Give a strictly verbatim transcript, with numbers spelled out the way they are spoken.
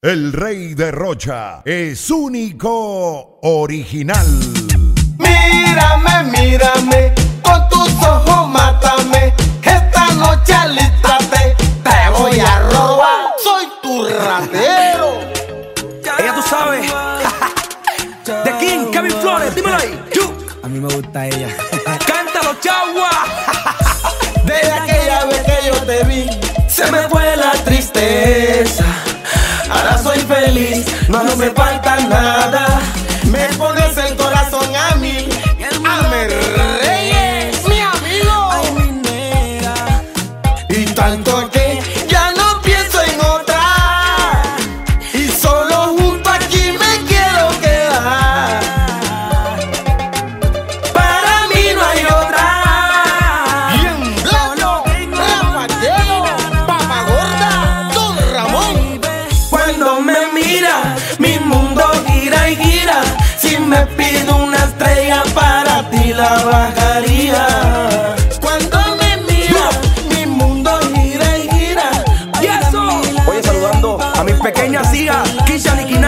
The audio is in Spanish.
El Rey de Rocha es único, original. Mírame, mírame, con tus ojos mátame. Esta noche alístate, te voy a robar. Soy tu ratero. Ella tú sabes. The King, Kevin Flores, dímelo ahí. A mí me gusta ella. Cántalo, chagua. Desde aquella vez que yo te vi, se me fue la tristeza. Ahora soy feliz, no, no me falta nada. Me pones el corazón a mí. Ame Reyes, mi amigo. Ay, mi nega. Y tanto que ya no pienso en otra. Y solo junto aquí me quiero quedar. Para mí no hay otra. Bien blanco, Rafael, Papa Gorda, Don Ramón. Cuando me mira, mi mundo gira y gira. Si me pido una estrella para ti la bajaría. Cuando me mira, mi mundo gira y gira. Y eso. Oye, saludando a mis pequeñas hijas, Kisha, Nicky,